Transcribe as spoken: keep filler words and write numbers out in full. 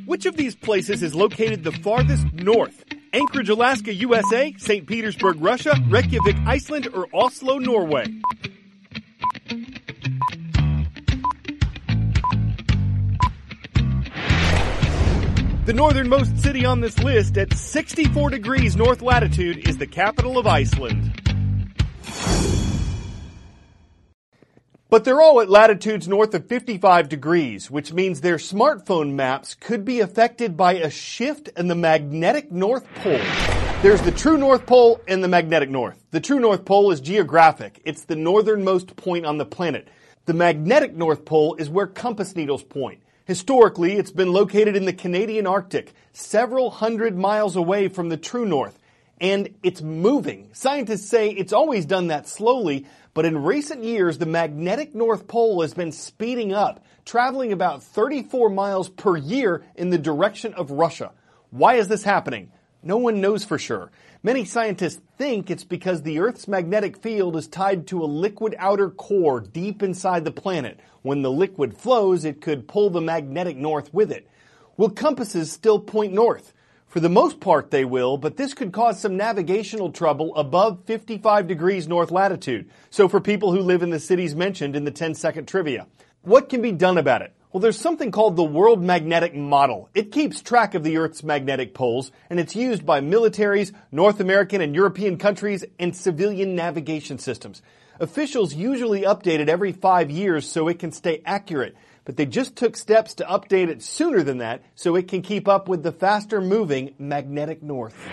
Which of these places is located the farthest north? Anchorage, Alaska, U S A, Saint Petersburg, Russia, Reykjavik, Iceland, or Oslo, Norway? The northernmost city on this list at sixty-four degrees north latitude is the capital of Iceland. But they're all at latitudes north of fifty-five degrees, which means their smartphone maps could be affected by a shift in the magnetic North Pole. There's the true North Pole and the magnetic North. The true North Pole is geographic. It's the northernmost point on the planet. The magnetic North Pole is where compass needles point. Historically, it's been located in the Canadian Arctic, several hundred miles away from the true north. And it's moving. Scientists say it's always done that slowly, but in recent years, the magnetic North Pole has been speeding up, traveling about thirty-four miles per year in the direction of Russia. Why is this happening? No one knows for sure. Many scientists think it's because the Earth's magnetic field is tied to a liquid outer core deep inside the planet. When the liquid flows, it could pull the magnetic north with it. Will compasses still point north? For the most part, they will, but this could cause some navigational trouble above fifty-five degrees north latitude. So for people who live in the cities mentioned in the ten second trivia. What can be done about it? Well, there's something called the World Magnetic Model. It keeps track of the Earth's magnetic poles, and it's used by militaries, North American and European countries, and civilian navigation systems. Officials usually update it every five years so it can stay accurate. But they just took steps to update it sooner than that so it can keep up with the faster moving magnetic north.